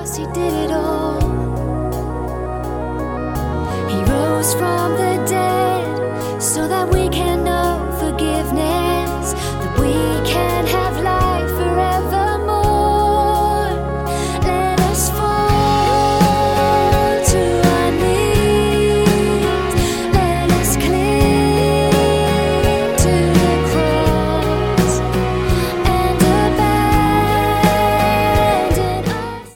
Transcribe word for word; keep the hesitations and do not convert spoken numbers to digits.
cross, he did it all. He rose from the dead so that we can know forgiveness, that we can have